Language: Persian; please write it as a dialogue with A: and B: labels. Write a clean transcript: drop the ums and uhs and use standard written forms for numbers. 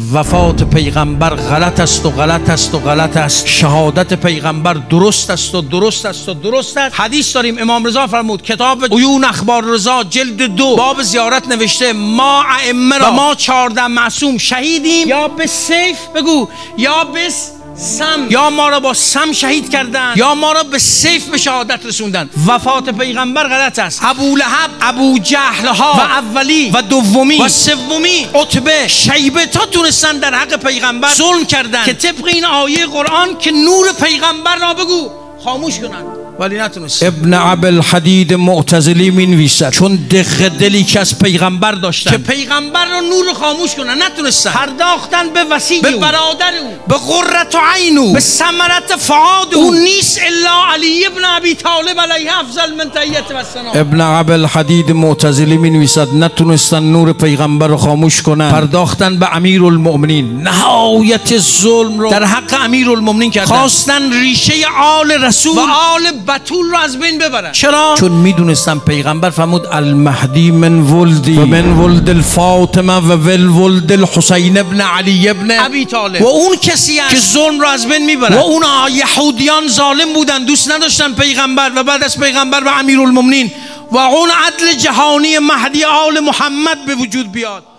A: وفات پیغمبر غلط است و غلط است و غلط است، شهادت پیغمبر درست است و درست است و درست است. حدیث داریم امام رضا فرمود، کتاب عیون اخبار رضا جلد 2 باب زیارت نوشته ما ائمه را و ما 14 معصوم شهیدیم یا به سیف بگو یا به سم، یا ما را با سم شهید کردن یا ما را به سیف به شهادت رسوندن. وفات پیغمبر غلط است. ابو لهب، ابو جهل ها و اولی و دومی و سومی عتبه، شیبه تا تونستن در حق پیغمبر ظلم کردن که طبق این آیه قرآن که نور پیغمبر را بگو خاموش کنن، ولی نتونست. ابن ابوالحدید معتزلی مینویسد چون دق دلی که از پیغمبر داشتن که پیغمبر رو نور خاموش کنن نتونستن، پرداختن به وسیع به برادر او، به قرة عین او، به ثمرة فؤاد او نیست الا علی ابن ابی طالب علیه افضل من تحیة و ثنا. ابن ابوالحدید معتزلی مینویسد نتونستن نور پیغمبر رو خاموش کنن، پرداختن به امیرالمؤمنین، نهایت ظلم رو در حق امیرالمؤمنین کردن، خواستن ریشه آل رسول و آل بتول رو از بین ببرن. چرا؟ چون میدونستن پیغمبر فرمود المهدی من ولدی و من ولد الفاطمه و ولد الحسین ابن علی ابن ابی طالب، و اون کسی است که ظلم رو از بین میبره. و اون یهودیان ظالم بودن، دوست نداشتن پیغمبر و بعد از پیغمبر و امیرالمؤمنین و اون عدل جهانی مهدی آل محمد به وجود بیاد.